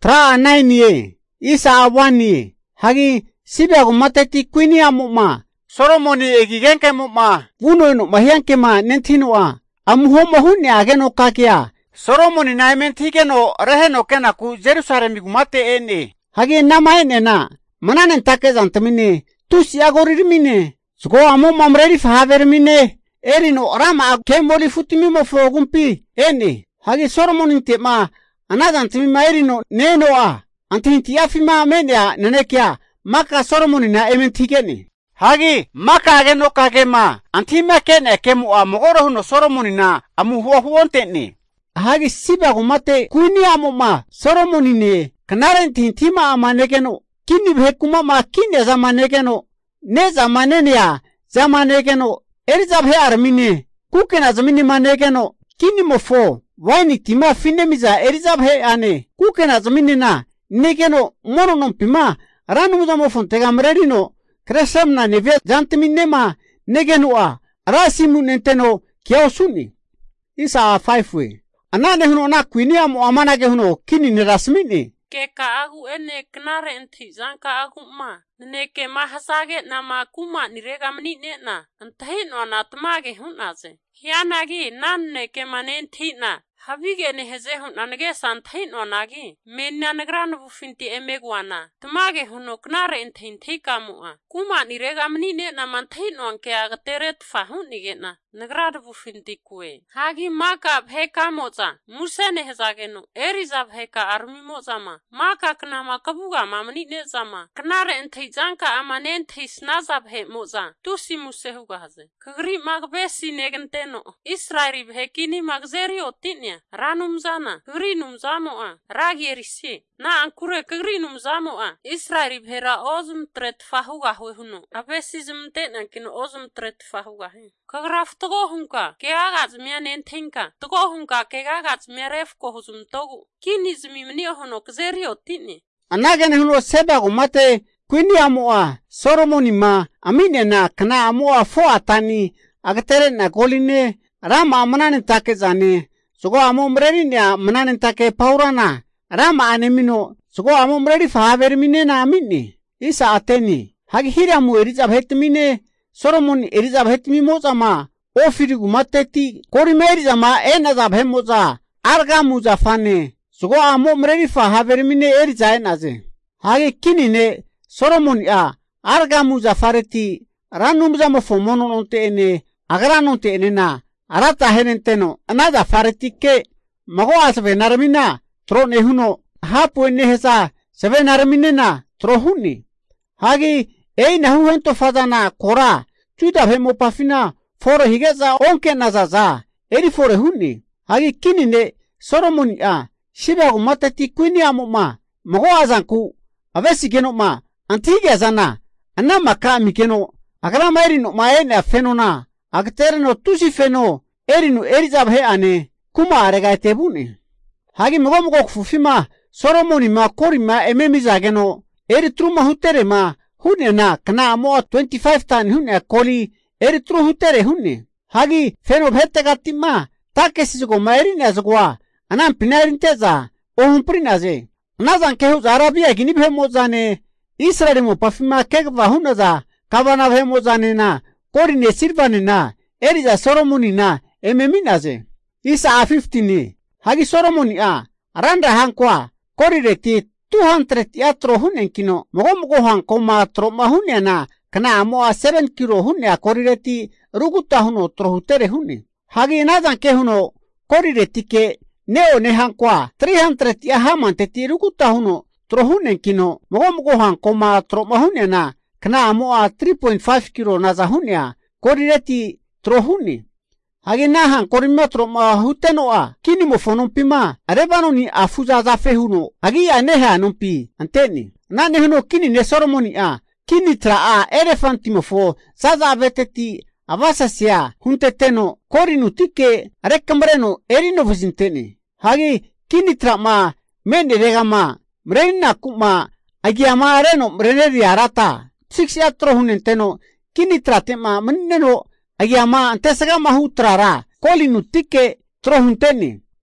tra anaini isa awani hagi sibagu mateti kwini amuma Solomoni egigenke muma wuno no mahianke ma nentinoa amuhomo hunni ageno kakia Solomoni na mentigeno reheno kena ku Jerusalem gumate ene hagi nama ene na mananen take zantamine tusi agorirmine sugo amu mamredi fahavermine erino rama kemoli futimimo fogumpi ene hagi Solomoni tema anazantamima erino nenoa antinti afima menea nenekia maka Solomoni na ementigene hagi maka ageno kagema antima kene kemua mogoro huno Solomoni na amu huontene hagi sibagu mate kuini amuma Solomoni ne kanaren tintima amanegeno kini bhekuma ma kini zamanegeno ne zamanenia zamanegeno erizabhe armine kukena zamini manegeno kini mofo waini tima finemiza erizabhe ane kukena zamini na negeno mononom pima ranumuza mofontega mrerino kresemna nevia jantiminema negenua rasimu nenteno kiaosuni isa 5 we anane huno na kwini amu amanage huno kini ni rasmini Keka agu ene knare enti zanka agu ma neke mahasage na makuma nirega mnine na antahin wana tmage hunaze hianagi nanne ke manenti na havige ne heze hunanage santahin wanagi menna nagran bufinti emegwana tmage huno knare enti tikamua kuma nirega mnine na mantahin wanke agteret fahunige na nagrad bufinti kue hagi maka bheka moza musene hezageno eriza bheka armi moza maka knama kabuga mamni ne zama knare enti zanka amanen tisnaza bhe moza tusi musehuga haze kagri magbesi negenteno Israeli bhekini magzeri otinya ranum zana kagri numzamoa ragierisi na ankure kagri numzamoa Israeli bhera ozum tret fahuga huno abesizm tena kino ozum tret fahuga kagraf togo hunka ke agaz mianen tinka togo hunka ke agaz meref ko huzum togo kinizmi mni hono kzeri otini anagene huno sebagu mate kwini amua Solomoni ma amine na kana amua fo atani agtere na goline rama amanane take zane sugo amu mreri na manane take paurana rama anemino sugo amu mreri fahavermine na amini isa ateni hagi hiramu erizabhetmine Solomoni erizabhetmi moza ma ofirigu mateti korime erizama enazabhe moza arga muza fane sugo amu mreri fahavermine erizaenaze hagi kinine Solomoni arga muza fareti ranumuza mofomono nonte ene agara nonte ene na arata henenteno anaza fareti ke mago asve narmina trone huno hapu ene hesa seve narmine na trohuni hagi ei nahu hento fadana kora chuda vemo pafina fore higeza onke nazaza eri fore huni hagi kinine Solomoni shibagu matati kwini amuma mago azanku avesi geno ma antige zana anama kami geno agrama erino ma ene afenona agterno tusi feno erino erizabhe ane kuma arega tebuni hagi mago kufima Solomoni ma kori ma ememiza geno eri truma hutere ma hunne na kana amo 25 tan hunne koli eri tru hutere hunne hagi feno bhette gatima takesigo maerina zgwa anan pinarinteza ohumprinaze nazan kehu zarabia gini bhemozane Israel mo pafima kegva hunaza kavana bhemozane na korine sirvane na eriza Solomoni na ememinaze isa 15 hagi Solomoni randa hankwa korireti 200 yatro hunen kino mogo hanko ma tro ma hunena kana amo 7 kilo hunne korireti ruguta huno trohutere hunne hagi nazan ke huno korireti ke neo ne hankwa 300 ya hamante ti ruguta huno trohunen kino mogo hanko ma tro ma hunena kana amo 3.5 kilo naza hunne korireti trohuni hagi nahan korimetro ma hutenoa kini mofonon pima arebano ni afuza za fehuno hagi aneha nompi anteni nane huno kini ne Solomoni kini tra elefanti mofo zaza veteti avasasia hunteteno korinu tike arekambreno erino vizinteni hagi kini tra ma mende regama mrena kuma agiama areno mreneri arata 6 yatro hunenteno kini tra tema mneno agiama antesega mahutrara kolinu tike trohunteni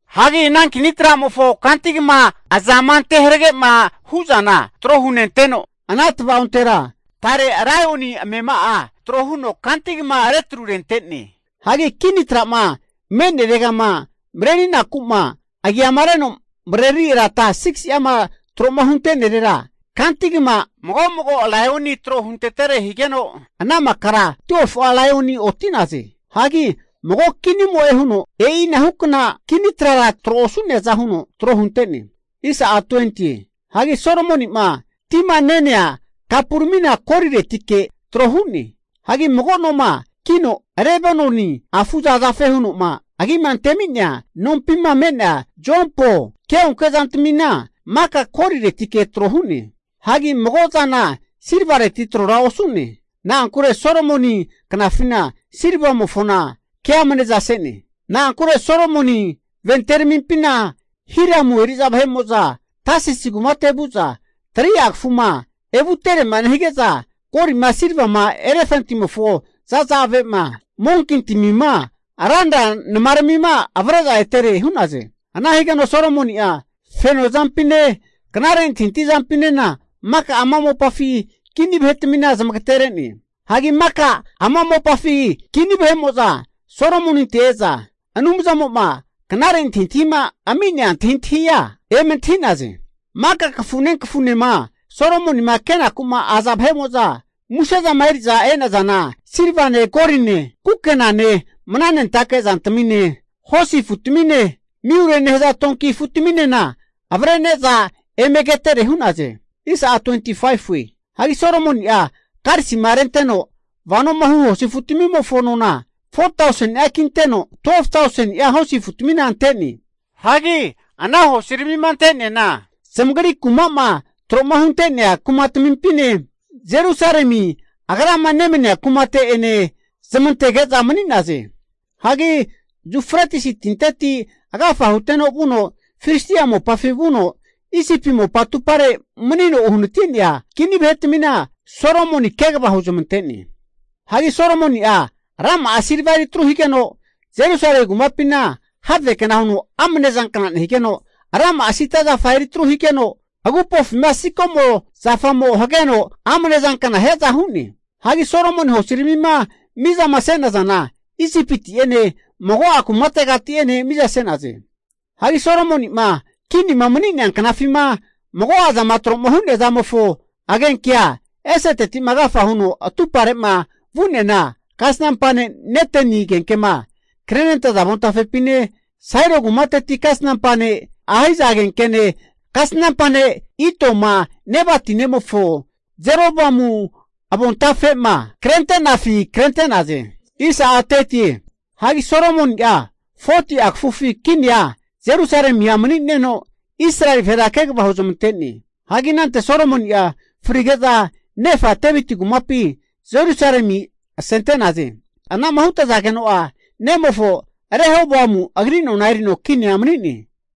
Hagi nan kinitra mofo kantigma azaman tehrege huzana trohunen teno. Anatva untera tare rayoni mema trohuno kantigma retruren tenni. Hagi kinitra menderega mrenina kuma agiamareno mreri rata 6 yama tromahunte nerera. Kantigma mogo alayoni trohunte tere higeno anama kara 12 alayoni otinaze. Hagi mogo kini mo ehuno ina hukna kini trara trosune zahuno trohunteni. Isa 20. Hagi soromoni tima nenea kapurmina korire tike trohuni. Hagi mogo no kino rebanoni afuza zafehuno agi manteminya non pima mena jompo keon kezantimina maka korire tike trohuni. Hagi mogo zana sirvare titrora osuni. Na ankure soromoni kanafina sirva mofona kea maneza sene. Na ankure soromoni ventermimpina hiramu eriza bhemoza tasi sigumate buza triak fuma evutere manhigeza kori masirva elefanti mofo zaza monkintimima aranda namarmima avraza etere hunaze. Anahigano soromoni feno zampine kanaren tinti zampine na maka amamo pafi kini bhetmina zamakatereni. Hagi maka amamo pafi kini bhemoza soromoni teza anumzamo kanaren tintima aminya tintiya ementinaze. Maka kafune soromoni kena kuma azabhemoza musheza mairiza enazana sirvane korine kukenane mananen take zantamine hosi futmine miurene heza tonki futmine na avreneza emegetere hunaze. Isa 25 we. Hagi soromoni karsi marenteno vano mahu hosi futmimo fonona 4,000 akinteno 12,000 hosi futmina anteni. Hagi anaho sirmimantene na semgari kumama tromahuntene kumatmimpine Jerusalemi agrama nemene kumate ene sementegeza maninaze. Hagi jufratisi tinteti agafa huteno buno firistiamo pafibuno isipimo patupare manino ohunutinia kini betmina soromoni kegba hujumanteni. Hagi soromoni rama asirvari tru higeno Jerusalem gumapina hadve kenahunu amne zankana higeno rama asita za fairi tru higeno agupof masikomo zafamo hageno amne zankana heza huni. Hagi soromoni hosirimima miza masena zana isipiti ene mogo akumategati ene miza senaze. Hagi soromoni kini manini ankanafima mogo azamatro mohunde zamofo agenkia esete magafa huno atupare vunena kasnampane neteni genkema krenenta zabonta fepine sairo gumate kasnampane aiza genkene kasnampane ito nebati nemofo zerobamu abonta fema krente naze. Isa ateti hagi soromon 40 akfufi kinya Jerusalem manino Israel ferakeg bahuzumteni. Hagi nante soromon frigeza nefa tebiti gumapi Jerusalem sentenaze. Ana mahuta zageno nemofo rehoboamu agrino nairino kinya manini.